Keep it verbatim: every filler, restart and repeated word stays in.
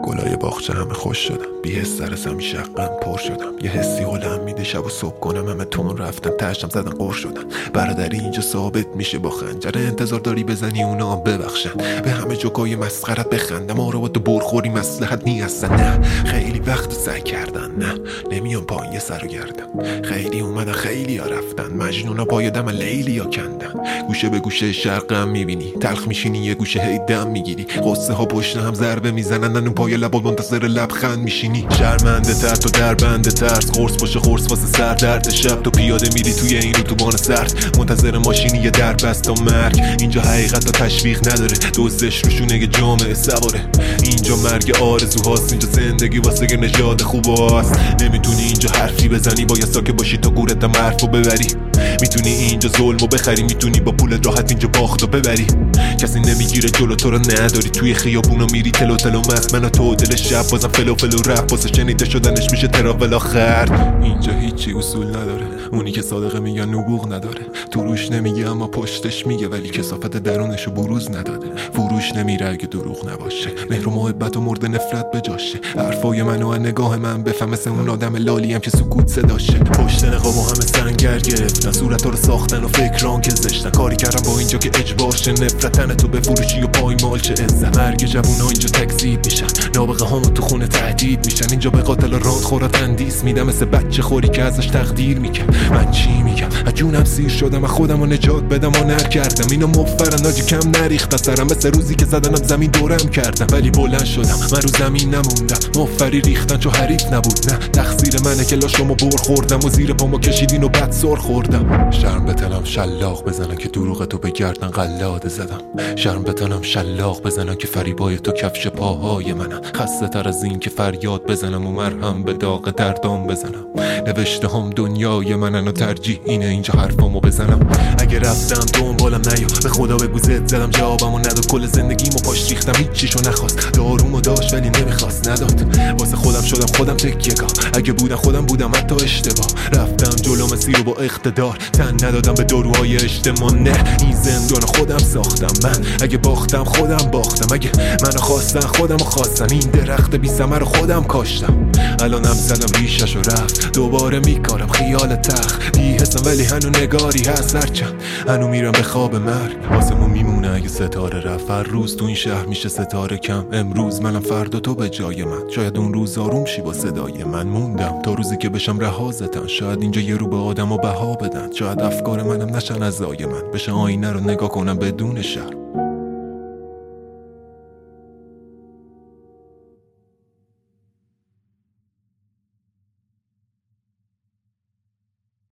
گلای باغچه همه خوش شدم، بی حس سر زمین شقم پر شدم. یه حسی حالم میده شب و صبح کنم همه تون رفتن تشتم زدن قر شدن. برادری اینجا ثابت میشه با خنجر، انتظار داری بزنی اونا ببخشن، به همه جوکای مسخرت بخندم. ما رو با تو برخوری مصلحت نیستن. نه خیلی وقت سعی کردن، نه نمیام پایین یه سر و گردم. خیلی اومدن خیلی ها رفتن، مجنونا پای دم لیلی ها کندن. گوشه به گوشه شرقم میبینی، تلخ میشینی یه گوشه هی دم میگیری. قصه ها پشت هم ضربه میزنن، اون پای لبا منتظر لبخند میشینی. شرمنده تر تو در بنده ترس، قرص باشه قرص واسه سر درد شب. تو پیاده میری توی این اتوبان سرد، منتظر ماشینی یه در بست تا مرگ. اینجا حقیقت تا تشویق نداره، دوزش روشونه جامعه سواره. اینجا مرگ آرزوهاست، اینجا زندگی واسه نژاد خوباست. نمیتونی اینجا حرفی بزنی، باید ساکت باشی تا گورتم حرفو ببری. میتونی اینجا ظلمو بخری، میتونی با پول راحت اینجا باختو ببری. کسی نمیگیره جلو تو رو نداری، توی خیابونو میری تلو تلو مست. من و تو دل شب بازم فلو فلو رپ، واسه شنیده شدنش میشه تراول آخر. اینجا هیچی اصول نداره، اونی که صادقه میگه نبوغ نداره. تو روش نمیگه اما پشتش میگه، ولی کثافت درونشو بروز نداده. فروش نمیره اگه دروغ نباشه، مهر و محبت و مرد نفرت بجاشه. حرفای منو از نگاه من بفهم، مثل اون آدم لالیم که سکوت صداشه. پشت نقابو همه سنگر گرفتن، صورت رو ساختن و فکران که زشتن. کاری کردم با اینجا که اجباشه، نفرتن تو بفروشی و پایمال چه عزت. مرگ جوونا اینجا تکذیب میشن، نابغه هامو تو خونه تهدید میشن. اینجا به قاتل راند خورا تندیس میدم، مثل بچه خوری که ازش تقدیر میکن. من چی میگم؟ از جونم سیر شدم، از خودم رو نجات بدم و نر کردم. اینو مفرن آجی کم نریختن سرم، مثل روزی که زدنم زمین دورم کردم. ولی بلند شدم من رو زمین نموندم، مفری ریختن چو حریف نبود. نه تقصیر منه که لاشمو بر خوردم و زیر پامو کشیدین و بعد سر خوردم. شرم بتنم شلاق بزنم که دروغ تو به گردن قلاده زدم. شرم بتنم شلاق بزنم که فریبای تو کفش پاهای منم. خسته تر از این که فریاد بزنم و مرهم به داغ دردام بزنم. نوشته هم دنیای منن و ترجیح اینه اینجا حرفامو بزنم. اگه رفتم دنبالم نیا، به خدا بگو زد زدم جوابمو نداد. کل زندگیمو پاش ریختم هیچیشو نخواست، دارومو داشت ولی نمیخواست نداد. واسه خودم شدم خودم تکیه‌گاه، اگه بودم خودم بودم حتی اشتباه. رفتم جلو مسیر رو با اقتدار، تن ندادم به داروهای اجتماع. نه این زندان خودم ساختم من، اگه باختم خودم باختم. اگه منو خواستن خودمو خواستن، این درخت بی ثمر خودم کاشتم. الانم زدم ریشش و رفت، دوباره میکارم خیال تخ. بی حسم ولی هنو نگاری هست، هرچند هنو میرم به خواب مرگ. واسمون میمونه اگه ستاره رفت، هر روز تو این شهر میشه ستاره کم. امروز منم فردا تو به جای من، شاید اون روز آروم شی با صدای من. موندم تا روزی که بشم رهازتن، شاید اینجا یه رو به آدم و بها بدن. شاید افکار منم نشن از زای من، بشه آینه رو نگاه کنم بدون شرم.